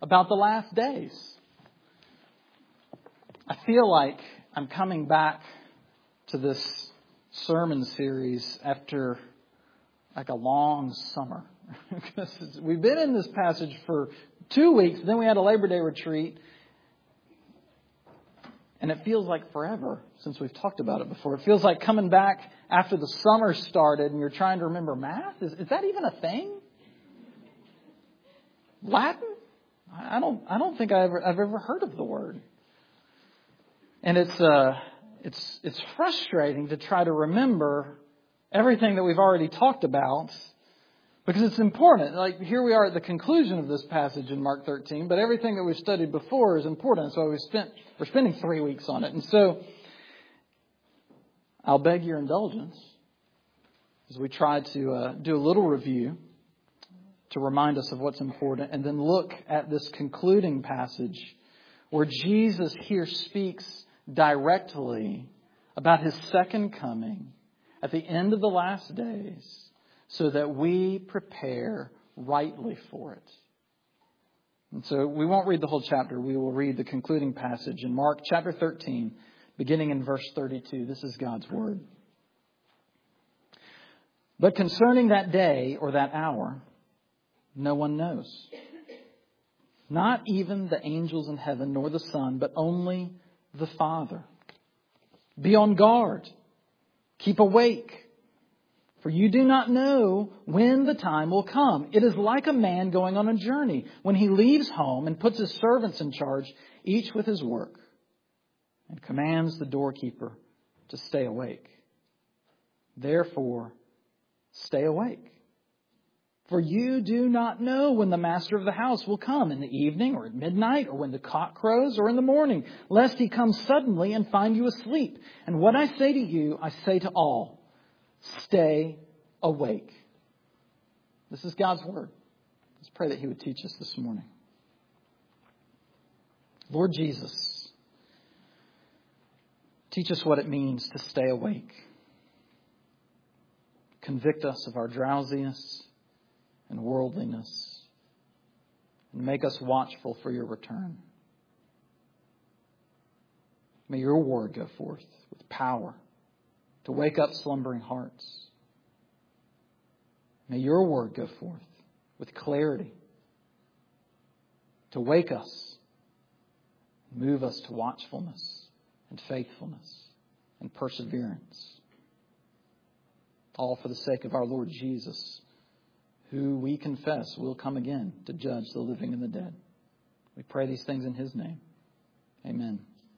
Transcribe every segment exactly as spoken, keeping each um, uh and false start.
about the last days. I feel like I'm coming back to this sermon series after like a long summer. Because we've been in this passage for two weeks, then we had a Labor Day retreat. And it feels like forever since we've talked about it before. It feels like coming back after the summer started and you're trying to remember math. Is, is that even a thing? Latin? I don't. I don't think I ever, I've ever heard of the word. And it's uh, it's it's frustrating to try to remember everything that we've already talked about. Because it's important. Like here we are at the conclusion of this passage in Mark thirteen, but everything that we've studied before is important. So we spent we're spending three weeks on it, and so I'll beg your indulgence as we try to uh, do a little review to remind us of what's important, and then look at this concluding passage where Jesus here speaks directly about His second coming at the end of the last days, so that we prepare rightly for it. And so we won't read the whole chapter. We will read the concluding passage in Mark chapter thirteen, beginning in verse thirty-two. This is God's word. But concerning that day or that hour, no one knows. Not even the angels in heaven, nor the Son, but only the Father. Be on guard. Keep awake. For you do not know when the time will come. It is like a man going on a journey when he leaves home and puts his servants in charge, each with his work, and commands the doorkeeper to stay awake. Therefore, stay awake. For you do not know when the master of the house will come, in the evening or at midnight, or when the cock crows, or in the morning, lest he come suddenly and find you asleep. And what I say to you, I say to all. Stay awake. This is God's word. Let's pray that He would teach us this morning. Lord Jesus, teach us what it means to stay awake. Convict us of our drowsiness and worldliness, and make us watchful for Your return. May Your word go forth with power to wake up slumbering hearts. May Your word go forth with clarity to wake us, move us to watchfulness and faithfulness and perseverance. All for the sake of our Lord Jesus, who we confess will come again to judge the living and the dead. We pray these things in His name. Amen.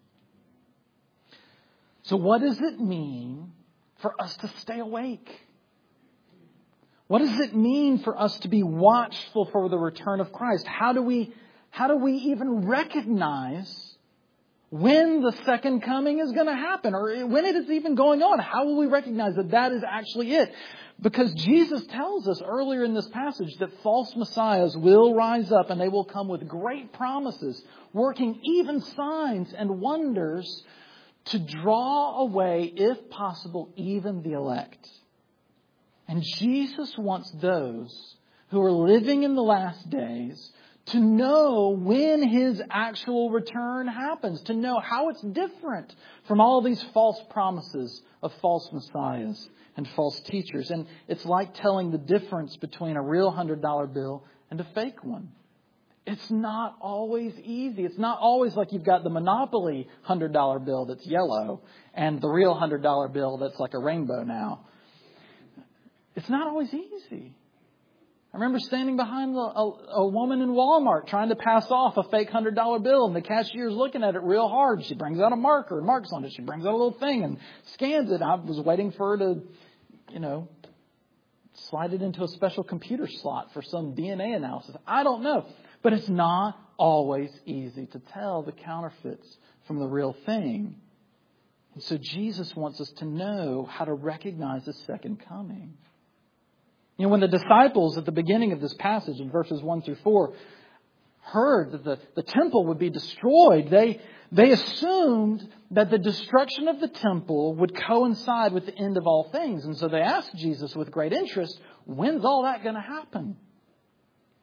So what does it mean for us to stay awake? What does it mean for us to be watchful for the return of Christ? How do we, how do we even recognize when the second coming is going to happen, or when it is even going on? How will we recognize that that is actually it? Because Jesus tells us earlier in this passage that false messiahs will rise up, and they will come with great promises, working even signs and wonders to draw away, if possible, even the elect. And Jesus wants those who are living in the last days to know when His actual return happens, to know how it's different from all these false promises of false messiahs and false teachers. And it's like telling the difference between a real one hundred dollar bill and a fake one. It's not always easy. It's not always like you've got the Monopoly one hundred dollar bill that's yellow and the real one hundred dollar bill that's like a rainbow now. It's not always easy. I remember standing behind a, a, a woman in Walmart trying to pass off a fake one hundred dollar bill, and the cashier's looking at it real hard. She brings out a marker and marks on it. She brings out a little thing and scans it. I was waiting for her to, you know, slide it into a special computer slot for some D N A analysis. I don't know. But it's not always easy to tell the counterfeits from the real thing. And so Jesus wants us to know how to recognize the second coming. You know, when the disciples at the beginning of this passage in verses one through four heard that the, the temple would be destroyed, they, they assumed that the destruction of the temple would coincide with the end of all things. And so they asked Jesus with great interest, when's all that going to happen?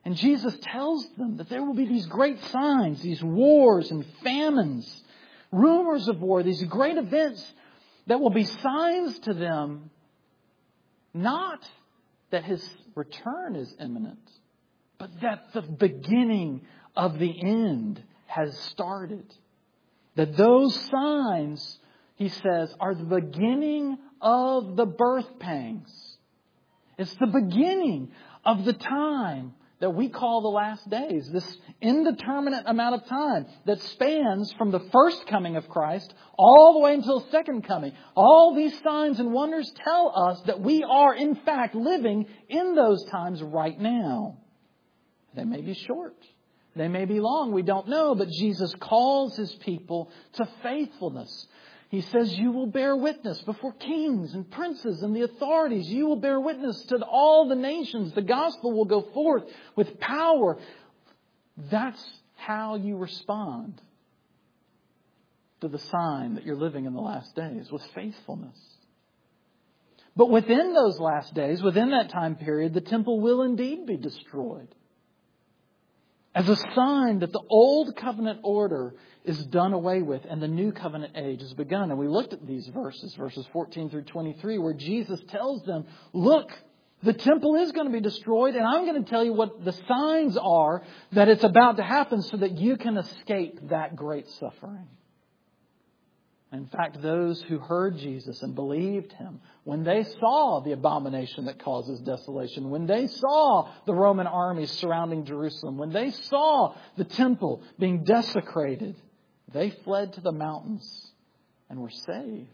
And Jesus tells them that there will be these great signs, these wars and famines, rumors of war, these great events that will be signs to them, not that His return is imminent, but that the beginning of the end has started. That those signs, He says, are the beginning of the birth pangs. It's the beginning of the time that we call the last days. This indeterminate amount of time that spans from the first coming of Christ all the way until the second coming. All these signs and wonders tell us that we are in fact living in those times right now. They may be short. They may be long. We don't know. But Jesus calls His people to faithfulness. He says, you will bear witness before kings and princes and the authorities. You will bear witness to all the nations. The gospel will go forth with power. That's how you respond to the sign that you're living in the last days, with faithfulness. But within those last days, within that time period, the temple will indeed be destroyed, as a sign that the old covenant order is done away with and the new covenant age has begun. And we looked at these verses, verses fourteen through twenty-three, where Jesus tells them, look, the temple is going to be destroyed, and I'm going to tell you what the signs are that it's about to happen so that you can escape that great suffering. In fact, those who heard Jesus and believed Him, when they saw the abomination that causes desolation, when they saw the Roman armies surrounding Jerusalem, when they saw the temple being desecrated, they fled to the mountains and were saved.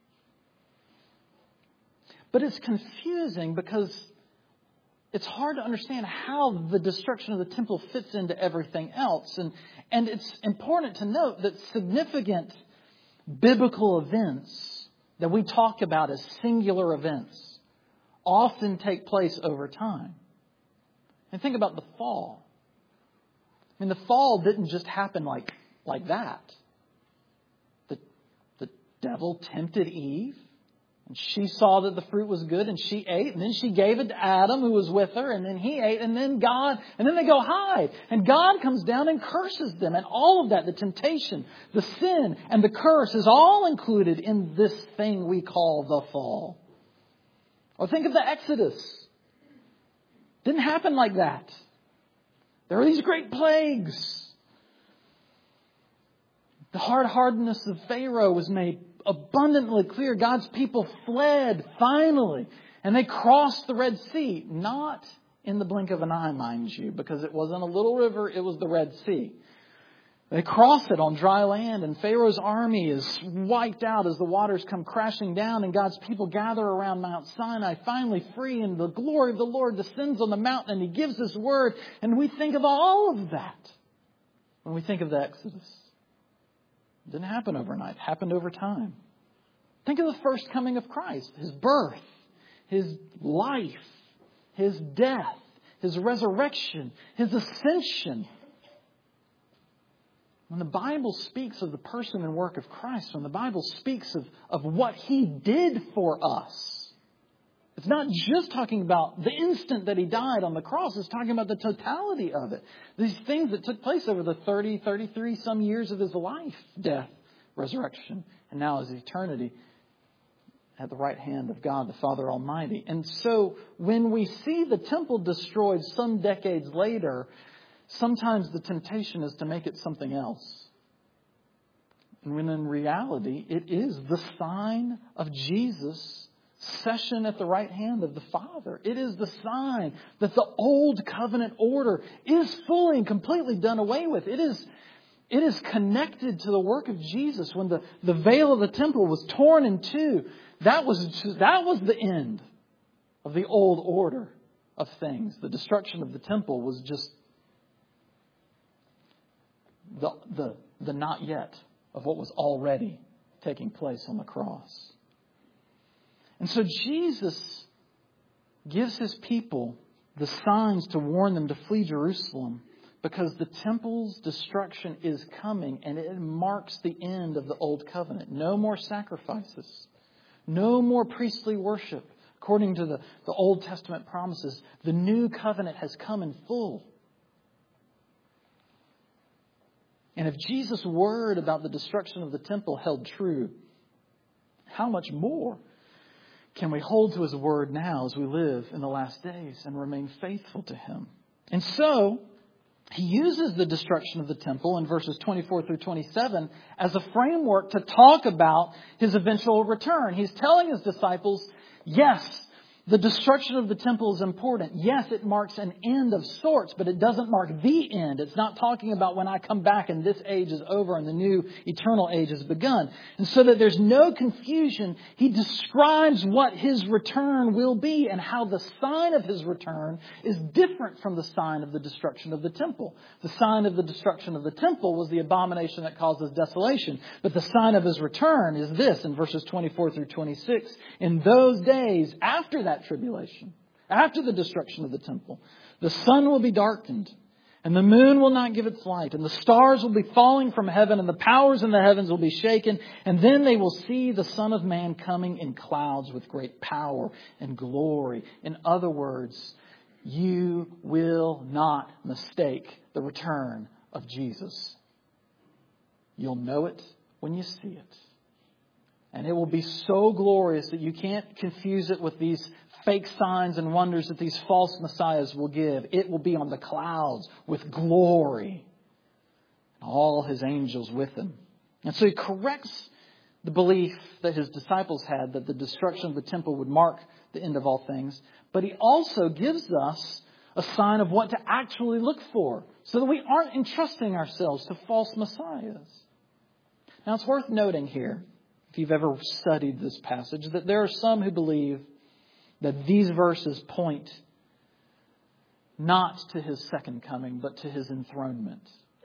But it's confusing because it's hard to understand how the destruction of the temple fits into everything else. And, and it's important to note that significant biblical events that we talk about as singular events often take place over time. And think about the fall. I mean, the fall didn't just happen like, like that. The, the devil tempted Eve, and she saw that the fruit was good, and she ate, and then she gave it to Adam, who was with her, and then he ate, and then God, and then they go hide. And God comes down and curses them. And all of that, the temptation, the sin, and the curse is all included in this thing we call the fall. Or think of the Exodus. Didn't happen like that. There were these great plagues. The hard-hardness of Pharaoh was made abundantly clear. God's people fled finally, and they crossed the Red Sea. Not in the blink of an eye, mind you, because it wasn't a little river, it was the Red Sea. They cross it on dry land, and Pharaoh's army is wiped out as the waters come crashing down, and God's people gather around Mount Sinai, finally free, and the glory of the Lord descends on the mountain, and He gives His word, and we think of all of that when we think of the Exodus. It didn't happen overnight. It happened over time. Think of the first coming of Christ. His birth, His life, His death, His resurrection, His ascension. When the Bible speaks of the person and work of Christ, when the Bible speaks of, of what He did for us, it's not just talking about the instant that He died on the cross. It's talking about the totality of it. These things that took place over the thirty, thirty-three some years of His life, death, resurrection, and now His eternity at the right hand of God, the Father Almighty. And so when we see the temple destroyed some decades later, sometimes the temptation is to make it something else. And when in reality, it is the sign of Jesus' session at the right hand of the Father. It is the sign that the old covenant order is fully and completely done away with. It is, it is connected to the work of Jesus. When the, the veil of the temple was torn in two, that was, that was the end of the old order of things. The destruction of the temple was just the, the, the not yet of what was already taking place on the cross. And so Jesus gives His people the signs to warn them to flee Jerusalem, because the temple's destruction is coming, and it marks the end of the old covenant. No more sacrifices. No more priestly worship. According to the, the Old Testament promises, the new covenant has come in full. And if Jesus' word about the destruction of the temple held true, how much more can we hold to His word now as we live in the last days and remain faithful to Him? And so, He uses the destruction of the temple in verses twenty-four through twenty-seven as a framework to talk about His eventual return. He's telling His disciples, yes, the destruction of the temple is important. Yes, it marks an end of sorts, but it doesn't mark the end. It's not talking about when I come back and this age is over and the new eternal age has begun. And so that there's no confusion, He describes what His return will be and how the sign of His return is different from the sign of the destruction of the temple. The sign of the destruction of the temple was the abomination that causes desolation. But the sign of His return is this in verses twenty-four through twenty-six. In those days, after that tribulation, after the destruction of the temple, the sun will be darkened and the moon will not give its light and the stars will be falling from heaven and the powers in the heavens will be shaken. And then they will see the Son of Man coming in clouds with great power and glory. In other words, you will not mistake the return of Jesus. You'll know it when you see it. And it will be so glorious that you can't confuse it with these fake signs and wonders that these false messiahs will give. It will be on the clouds with glory. And all His angels with Him. And so He corrects the belief that His disciples had that the destruction of the temple would mark the end of all things. But He also gives us a sign of what to actually look for so that we aren't entrusting ourselves to false messiahs. Now it's worth noting here, if you've ever studied this passage, that there are some who believe that these verses point not to His second coming, but to His enthronement.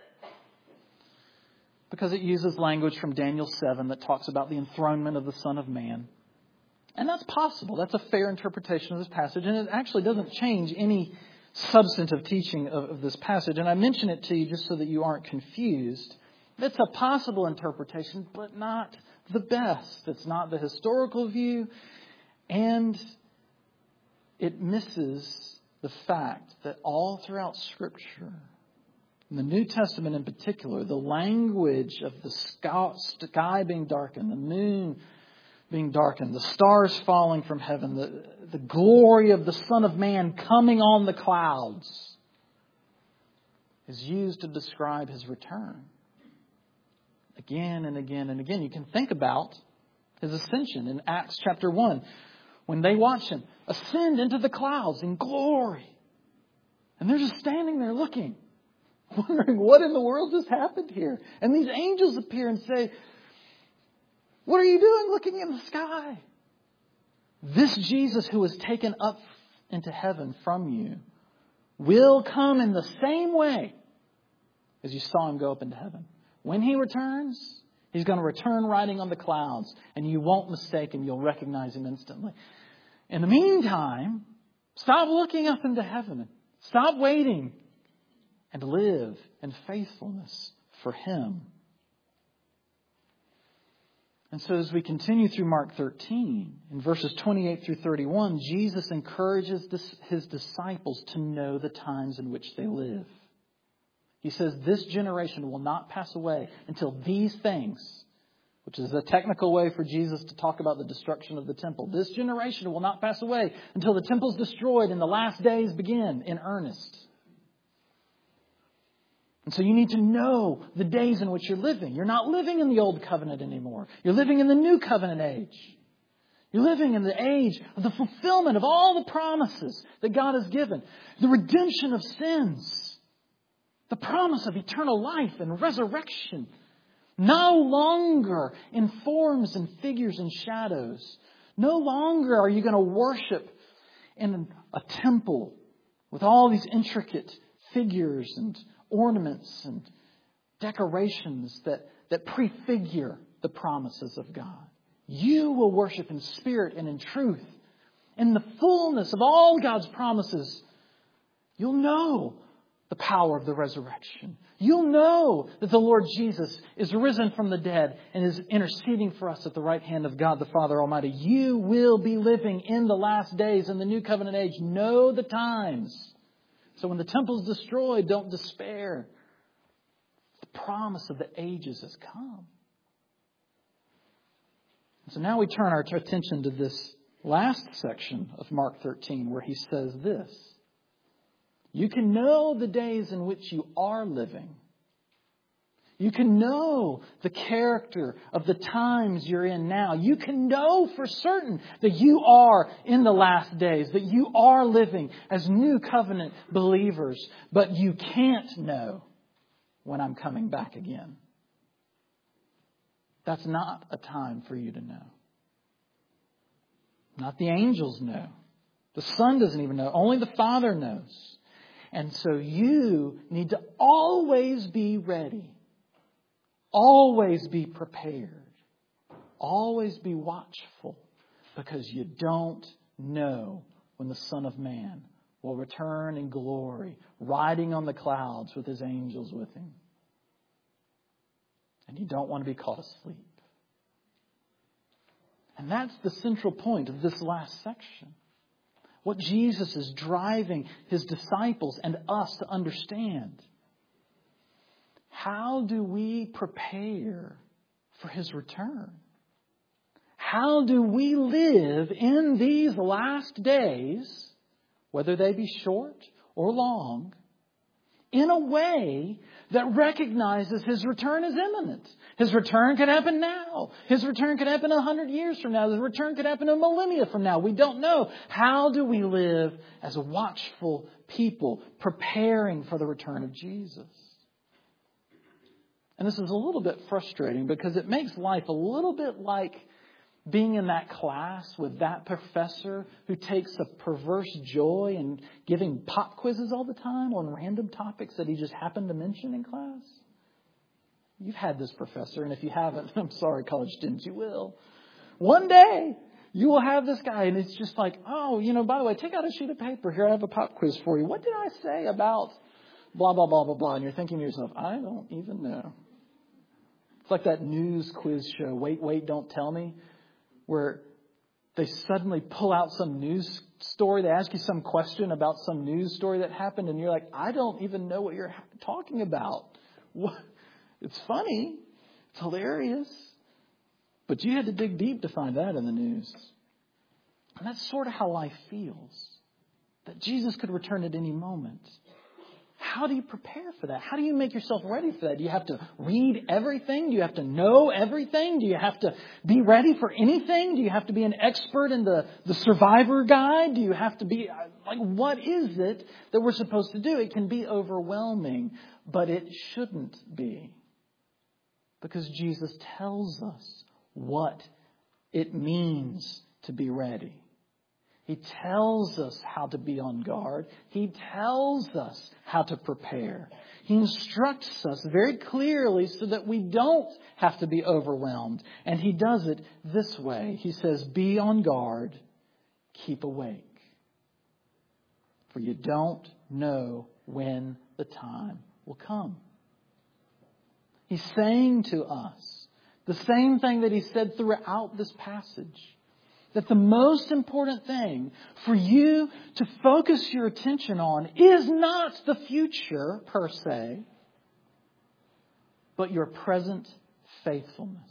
Because it uses language from Daniel seven that talks about the enthronement of the Son of Man. And that's possible. That's a fair interpretation of this passage. And it actually doesn't change any substantive teaching of, of this passage. And I mention it to you just so that you aren't confused. It's a possible interpretation, but not the best. It's not the historical view. And it misses the fact that all throughout Scripture, in the New Testament in particular, the language of the sky being darkened, the moon being darkened, the stars falling from heaven, the, the glory of the Son of Man coming on the clouds is used to describe His return. Again and again and again. You can think about His ascension in Acts chapter one. When they watch Him ascend into the clouds in glory. And they're just standing there looking, wondering what in the world just happened here. And these angels appear and say, what are you doing looking in the sky? This Jesus who was taken up into heaven from you will come in the same way as you saw Him go up into heaven. When He returns, He's going to return riding on the clouds, and you won't mistake Him. You'll recognize Him instantly. In the meantime, stop looking up into heaven. Stop waiting and live in faithfulness for Him. And so as we continue through Mark thirteen, in verses twenty-eight through thirty-one, Jesus encourages His disciples to know the times in which they live. He says, this generation will not pass away until these things, which is a technical way for Jesus to talk about the destruction of the temple. This generation will not pass away until the temple is destroyed and the last days begin in earnest. And so you need to know the days in which you're living. You're not living in the old covenant anymore. You're living in the new covenant age. You're living in the age of the fulfillment of all the promises that God has given. The redemption of sins. The promise of eternal life and resurrection. No longer in forms and figures and shadows. No longer are you going to worship in a temple with all these intricate figures and ornaments and decorations that, that prefigure the promises of God. You will worship in spirit and in truth. In the fullness of all God's promises, you'll know the power of the resurrection. You'll know that the Lord Jesus is risen from the dead and is interceding for us at the right hand of God the Father Almighty. You will be living in the last days in the new covenant age. Know the times. So when the temple is destroyed, don't despair. The promise of the ages has come. So now we turn our attention to this last section of Mark thirteen where he says this. You can know the days in which you are living. You can know the character of the times you're in now. You can know for certain that you are in the last days, that you are living as new covenant believers, but you can't know when I'm coming back again. That's not a time for you to know. Not the angels know. The Son doesn't even know. Only the Father knows. And so you need to always be ready. Always be prepared. Always be watchful. Because you don't know when the Son of Man will return in glory, riding on the clouds with His angels with Him. And you don't want to be caught asleep. And that's the central point of this last section. What Jesus is driving His disciples and us to understand. How do we prepare for His return? How do we live in these last days, whether they be short or long, in a way that recognizes His return is imminent? His return could happen now. His return could happen a hundred years from now. His return could happen a millennia from now. We don't know. How do we live as a watchful people, preparing for the return of Jesus? And this is a little bit frustrating because it makes life a little bit like being in that class with that professor who takes a perverse joy in giving pop quizzes all the time on random topics that he just happened to mention in class. You've had this professor, and if you haven't, I'm sorry, college students, you will. One day, you will have this guy, and it's just like, oh, you know, by the way, take out a sheet of paper. Here, I have a pop quiz for you. What did I say about blah, blah, blah, blah, blah? And you're thinking to yourself, I don't even know. It's like that news quiz show, Wait, Wait, Don't Tell Me, where they suddenly pull out some news story. They ask you some question about some news story that happened, and you're like, I don't even know what you're talking about. What? It's funny. It's hilarious. But you had to dig deep to find that in the news. And that's sort of how life feels. That Jesus could return at any moment. How do you prepare for that? How do you make yourself ready for that? Do you have to read everything? Do you have to know everything? Do you have to be ready for anything? Do you have to be an expert in the, the survivor guide? Do you have to be, like, what is it that we're supposed to do? It can be overwhelming, but it shouldn't be. Because Jesus tells us what it means to be ready. He tells us how to be on guard. He tells us how to prepare. He instructs us very clearly so that we don't have to be overwhelmed. And He does it this way. He says, be on guard, keep awake. For you don't know when the time will come. He's saying to us the same thing that He said throughout this passage. That the most important thing for you to focus your attention on is not the future per se, but your present faithfulness.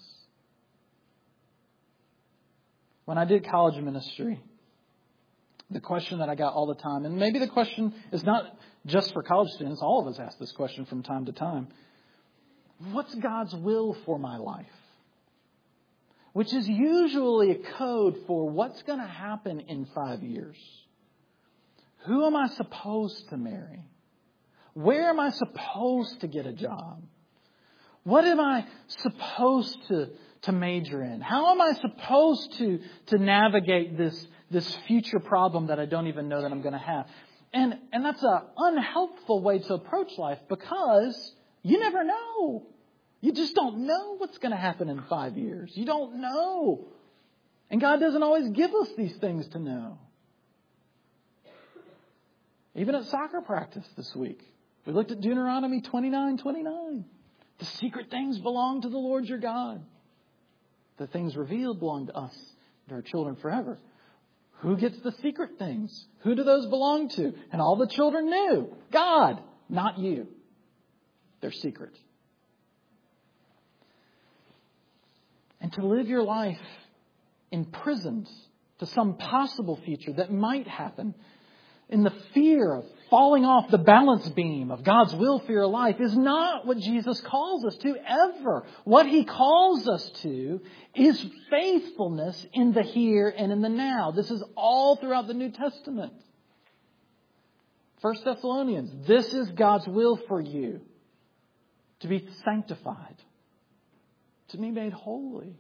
When I did college ministry, the question that I got all the time, and maybe the question is not just for college students, all of us ask this question from time to time. What's God's will for my life? Which is usually a code for what's going to happen in five years. Who am I supposed to marry? Where am I supposed to get a job? What am I supposed to, to major in? How am I supposed to, to navigate this, this future problem that I don't even know that I'm going to have? And, and that's an unhelpful way to approach life because you never know. You just don't know what's going to happen in five years. You don't know. And God doesn't always give us these things to know. Even at soccer practice this week, we looked at Deuteronomy twenty-nine twenty-nine. The secret things belong to the Lord your God. The things revealed belong to us and our children forever. Who gets the secret things? Who do those belong to? And all the children knew. God, not you. They're secret. and to live your life imprisoned to some possible future that might happen in the fear of falling off the balance beam of God's will for your life is not what Jesus calls us to ever. What He calls us to is faithfulness in the here and in the now. This is all throughout the New Testament. First Thessalonians, this is God's will for you, to be sanctified, to be made holy.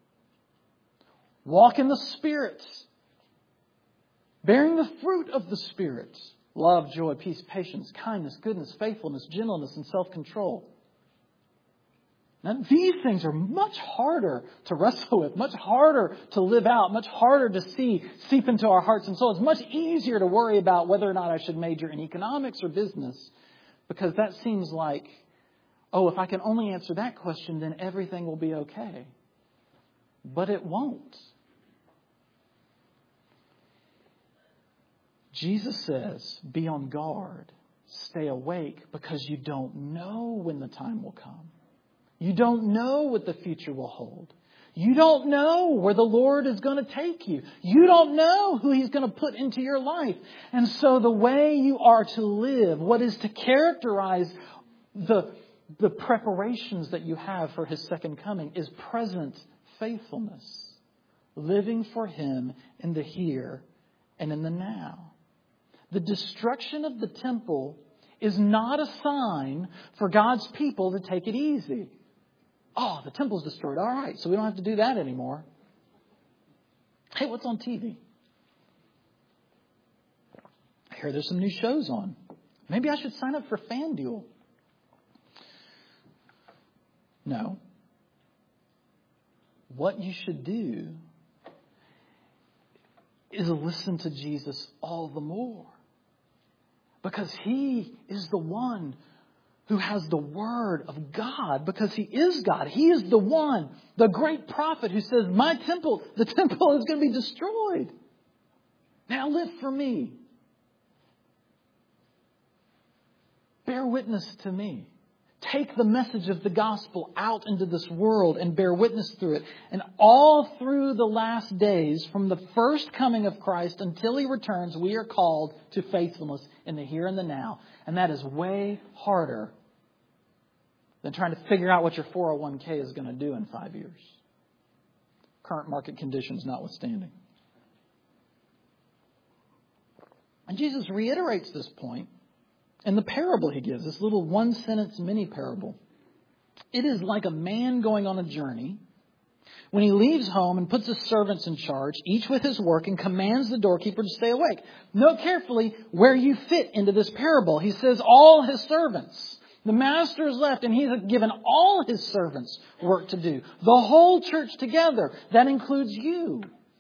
Walk in the Spirit, bearing the fruit of the Spirit. Love, joy, peace, patience, kindness, goodness, faithfulness, gentleness, and self-control. Now, these things are much harder to wrestle with, much harder to live out, much harder to see seep into our hearts and souls. It's much easier to worry about whether or not I should major in economics or business, because that seems like, oh, if I can only answer that question, then everything will be okay. But it won't. Jesus says, be on guard, stay awake, because you don't know when the time will come. You don't know what the future will hold. You don't know where the Lord is going to take you. You don't know who He's going to put into your life. And so the way you are to live, what is to characterize the, the preparations that you have for His second coming, is present faithfulness. Living for Him in the here and in the now. The destruction of the temple is not a sign for God's people to take it easy. Oh, the temple's destroyed. All right, so we don't have to do that anymore. Hey, what's on T V? I hear there's some new shows on. Maybe I should sign up for FanDuel. No. What you should do is listen to Jesus all the more. Because He is the one who has the Word of God. Because He is God. He is the one, the great prophet who says, my temple, the temple is going to be destroyed. Now live for me. Bear witness to me. Take the message of the gospel out into this world and bear witness through it. And all through the last days, from the first coming of Christ until He returns, we are called to faithfulness in the here and the now. And that is way harder than trying to figure out what your four oh one k is going to do in five years. Current market conditions notwithstanding. And Jesus reiterates this point in the parable He gives, this little one-sentence mini parable. It is like a man going on a journey when he leaves home and puts his servants in charge, each with his work, and commands the doorkeeper to stay awake. Note carefully where you fit into this parable. He says all his servants. The master is left and He's given all His servants work to do. The whole church together. That includes you.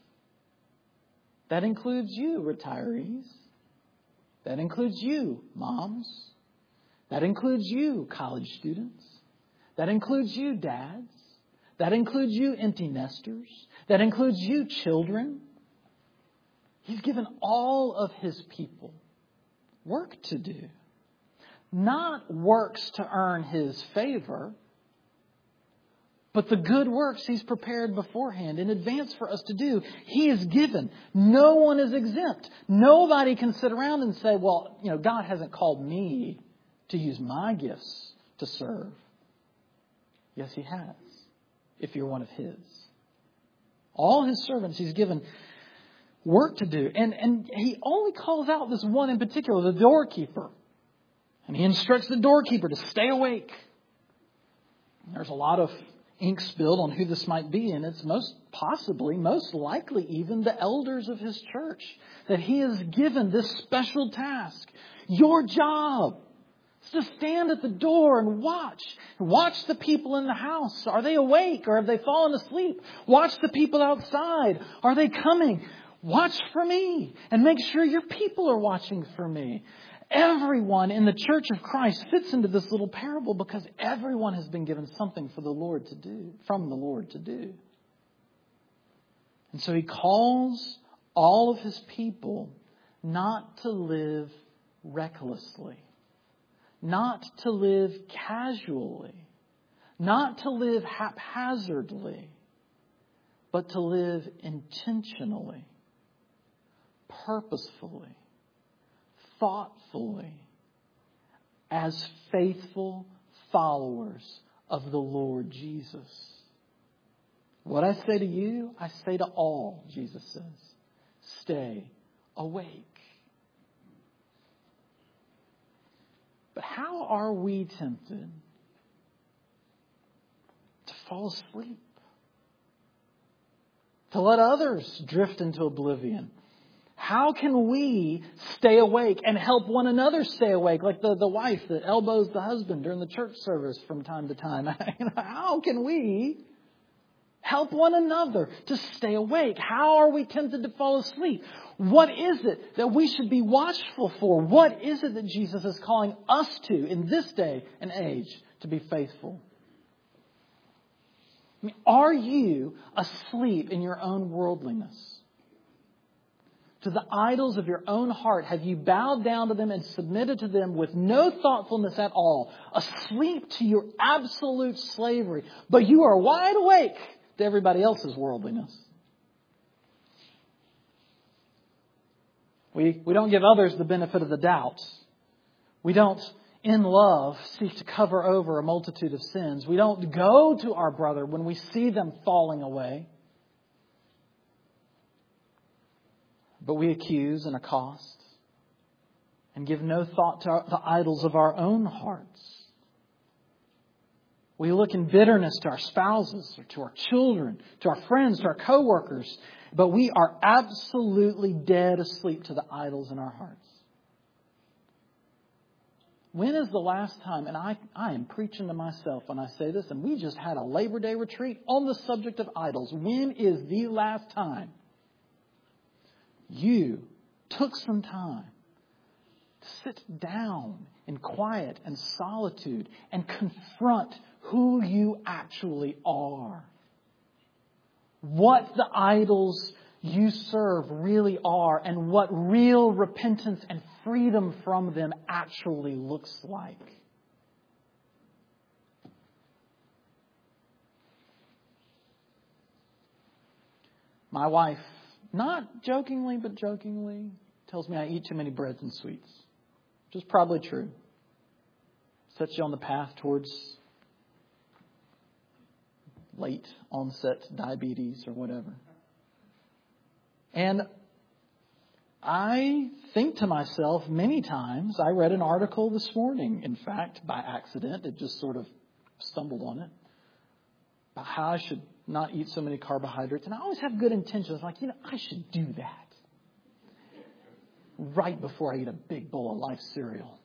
That includes you, retirees. That includes you, moms. That includes you, college students. That includes you, dads. That includes you, empty nesters. That includes you, children. He's given all of His people work to do. Not works to earn His favor, but the good works He's prepared beforehand in advance for us to do. He is given. No one is exempt. Nobody can sit around and say, well, you know, God hasn't called me to use my gifts to serve. Yes, He has, if you're one of His. All His servants He's given work to do. And, and He only calls out this one in particular, the doorkeeper. And He instructs the doorkeeper to stay awake. There's a lot of ink spilled on who this might be, and it's most possibly, most likely even the elders of His church, that He has given this special task. Your job is to stand at the door and watch. Watch the people in the house. Are they awake or have they fallen asleep? Watch the people outside. Are they coming? Watch for me and make sure your people are watching for me. Everyone in the church of Christ fits into this little parable because everyone has been given something for the Lord to do, from the Lord to do. And so He calls all of His people not to live recklessly, not to live casually, not to live haphazardly, but to live intentionally, purposefully, thoughtfully, as faithful followers of the Lord Jesus. What I say to you, I say to all, Jesus says, stay awake. But how are we tempted to fall asleep? To let others drift into oblivion? How can we stay awake and help one another stay awake? Like the, the wife that elbows the husband during the church service from time to time. How can we help one another to stay awake? How are we tempted to fall asleep? What is it that we should be watchful for? What is it that Jesus is calling us to in this day and age to be faithful? I mean, are you asleep in your own worldliness? To the idols of your own heart, have you bowed down to them and submitted to them with no thoughtfulness at all? Asleep to your absolute slavery, but you are wide awake to everybody else's worldliness. We, we don't give others the benefit of the doubt. We don't, in love, seek to cover over a multitude of sins. We don't go to our brother when we see them falling away. But we accuse and accost and give no thought to our, the idols of our own hearts. We look in bitterness to our spouses, or to our children, to our friends, to our coworkers, but we are absolutely dead asleep to the idols in our hearts. When is the last time, and I, I am preaching to myself when I say this, and we just had a Labor Day retreat on the subject of idols. When is the last time you took some time to sit down in quiet and solitude and confront who you actually are? What the idols you serve really are, and what real repentance and freedom from them actually looks like. My wife, not jokingly but jokingly, tells me I eat too many breads and sweets, which is probably true. Sets you on the path towards late onset diabetes or whatever. And I think to myself many times, I read an article this morning, in fact, by accident, it just sort of stumbled on it, about how I should not eat so many carbohydrates. And I always have good intentions, like, you know, I should do that right before I eat a big bowl of Life cereal.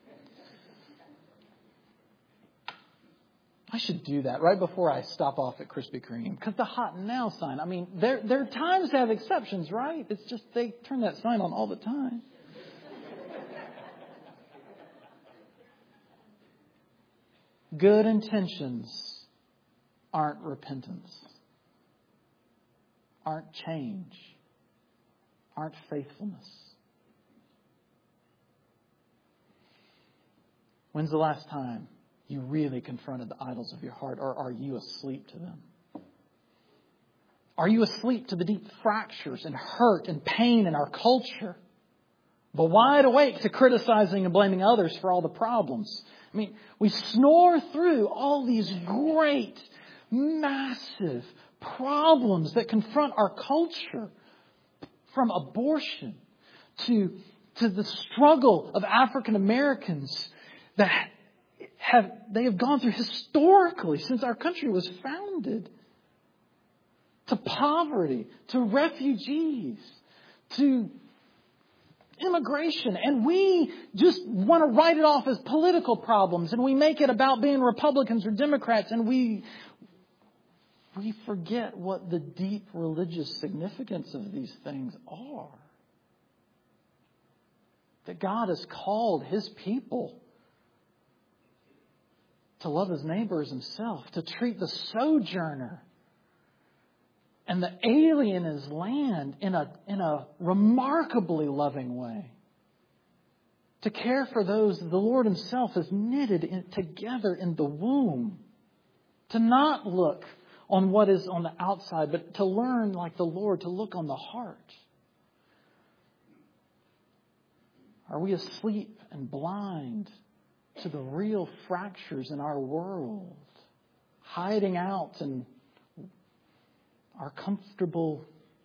I should do that right before I stop off at Krispy Kreme. Because the hot now sign, I mean, there, there are times to have exceptions, right? It's just they turn that sign on all the time. Good intentions aren't repentance, aren't change, aren't faithfulness. When's the last time you really confronted the idols of your heart, or are you asleep to them? Are you asleep to the deep fractures and hurt and pain in our culture, but wide awake to criticizing and blaming others for all the problems? I mean, we snore through all these great, massive problems that confront our culture, from abortion to, to the struggle of African Americans that have they have gone through historically since our country was founded, to poverty, to refugees, to immigration. And we just want to write it off as political problems, and we make it about being Republicans or Democrats, and we we forget what the deep religious significance of these things are. That God has called His people to love His neighbor as Himself, to treat the sojourner and the alien in His land in a, in a remarkably loving way. To care for those that the Lord Himself has knitted in, together in the womb. To not look on what is on the outside, but to learn, like the Lord, to look on the heart. Are we asleep and blind to the real fractures in our world, hiding out in our comfortable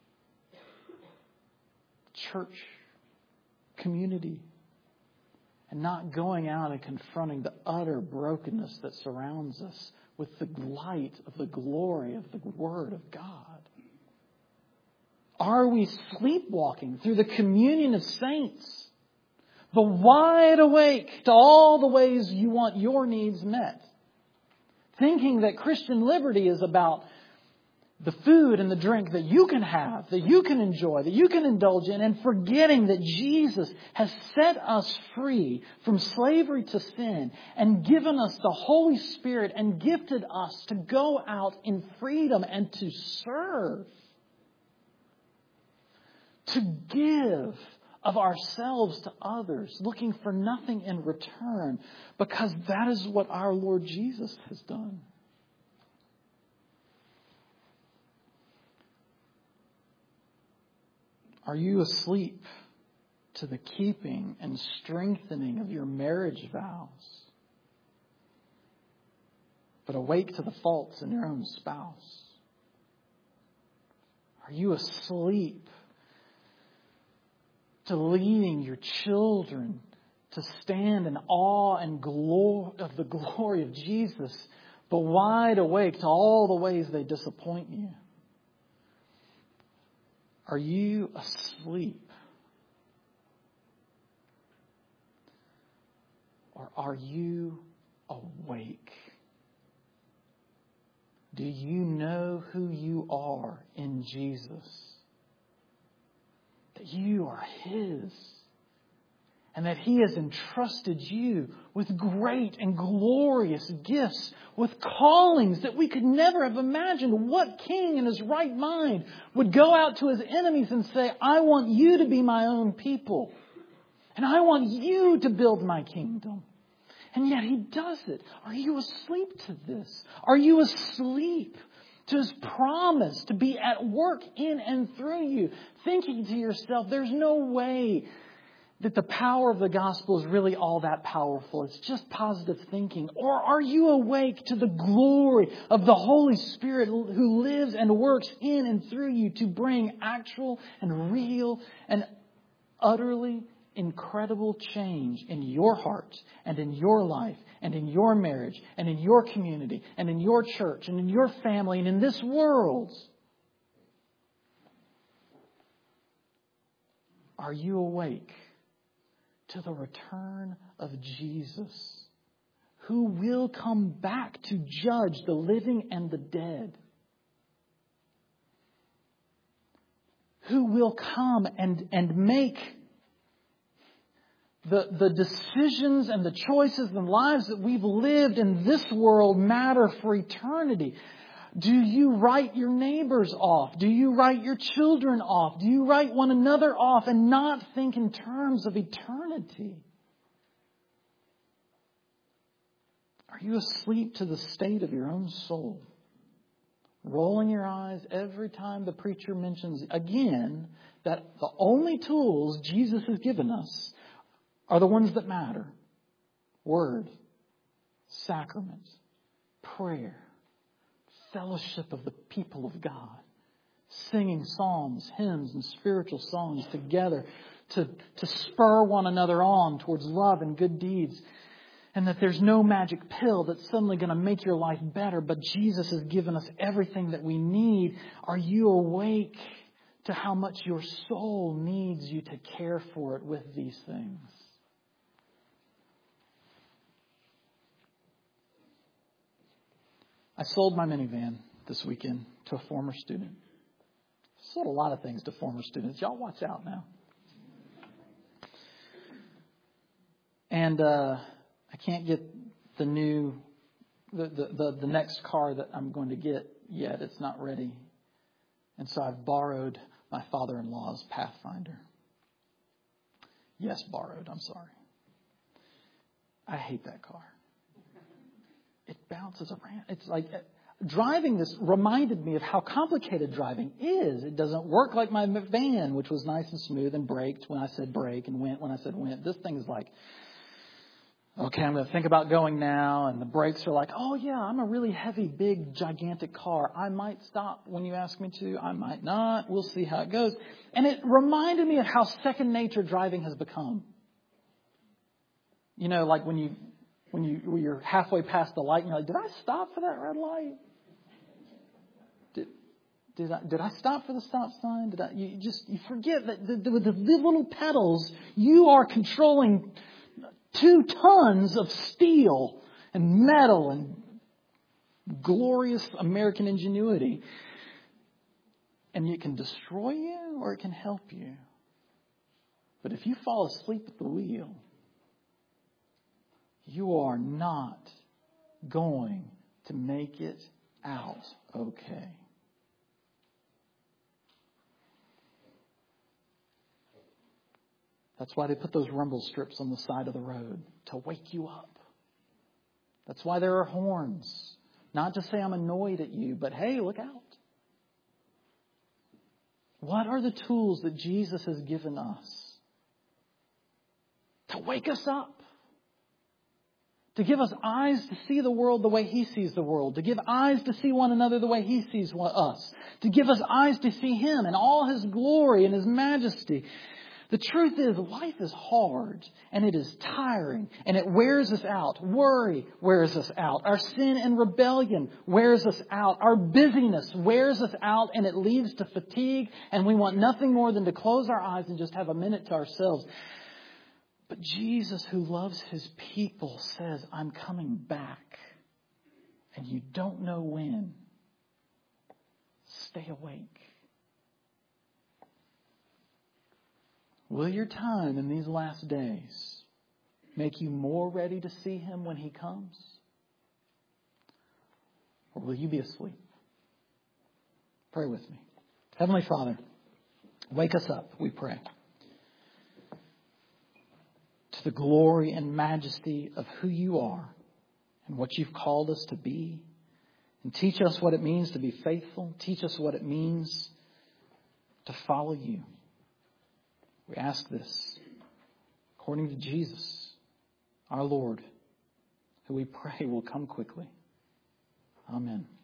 church community and not going out and confronting the utter brokenness that surrounds us with the light of the glory of the Word of God? Are we sleepwalking through the communion of saints, but wide awake to all the ways you want your needs met, thinking that Christian liberty is about the food and the drink that you can have, that you can enjoy, that you can indulge in, and forgetting that Jesus has set us free from slavery to sin and given us the Holy Spirit and gifted us to go out in freedom and to serve, to give of ourselves to others, looking for nothing in return, because that is what our Lord Jesus has done. Are you asleep to the keeping and strengthening of your marriage vows, but awake to the faults in your own spouse? Are you asleep to leading your children to stand in awe and glory of the glory of Jesus, but wide awake to all the ways they disappoint you? Are you asleep? Or are you awake? Do you know who you are in Jesus? That you are His. And that He has entrusted you with great and glorious gifts, with callings that we could never have imagined. What king in his right mind would go out to his enemies and say, I want you to be my own people. And I want you to build my kingdom. And yet He does it. Are you asleep to this? Are you asleep to His promise to be at work in and through you? Thinking to yourself, there's no way that the power of the gospel is really all that powerful. It's just positive thinking. Or are you awake to the glory of the Holy Spirit who lives and works in and through you to bring actual and real and utterly incredible change in your heart and in your life and in your marriage and in your community and in your church and in your family and in this world? Are you awake to the return of Jesus, who will come back to judge the living and the dead? Who will come and, and make the, the decisions and the choices and lives that we've lived in this world matter for eternity? Do you write your neighbors off? Do you write your children off? Do you write one another off and not think in terms of eternity? Are you asleep to the state of your own soul? Rolling your eyes every time the preacher mentions again that the only tools Jesus has given us are the ones that matter. Word, sacrament, prayer, fellowship of the people of God, singing psalms, hymns, and spiritual songs together to, to spur one another on towards love and good deeds. And that there's no magic pill that's suddenly going to make your life better, but Jesus has given us everything that we need. Are you awake to how much your soul needs you to care for it with these things? I sold my minivan this weekend to a former student. I sold a lot of things to former students. Y'all watch out now. And uh, I can't get the new, the, the, the, the next car that I'm going to get yet. It's not ready. And so I've borrowed my father-in-law's Pathfinder. Yes, borrowed. I'm sorry. I hate that car. It bounces around. It's like, driving this reminded me of how complicated driving is. It doesn't work like my van, which was nice and smooth and braked when I said brake and went when I said went. This thing is like, okay, I'm going to think about going now. And the brakes are like, oh, yeah, I'm a really heavy, big, gigantic car. I might stop when you ask me to. I might not. We'll see how it goes. And it reminded me of how second nature driving has become. You know, like when, you, when, you, when you're halfway past the light and you're like, did I stop for that red light? Did, did I did I stop for the stop sign? Did I? You just you forget that the, the, with the little pedals, you are controlling two tons of steel and metal and glorious American ingenuity. And it can destroy you or it can help you. But if you fall asleep at the wheel, you are not going to make it out okay. That's why they put those rumble strips on the side of the road, to wake you up. That's why there are horns. Not to say I'm annoyed at you, but hey, look out. What are the tools that Jesus has given us to wake us up? To give us eyes to see the world the way He sees the world. To give eyes to see one another the way He sees us. To give us eyes to see Him and all His glory and His majesty. The truth is, life is hard and it is tiring and it wears us out. Worry wears us out. Our sin and rebellion wears us out. Our busyness wears us out and it leads to fatigue, and we want nothing more than to close our eyes and just have a minute to ourselves. But Jesus, who loves His people, says, I'm coming back, and you don't know when. Stay awake. Will your time in these last days make you more ready to see Him when He comes? Or will you be asleep? Pray with me. Heavenly Father, wake us up, we pray, to the glory and majesty of who You are and what You've called us to be. And teach us what it means to be faithful. Teach us what it means to follow You. We ask this according to Jesus, our Lord, who we pray will come quickly. Amen.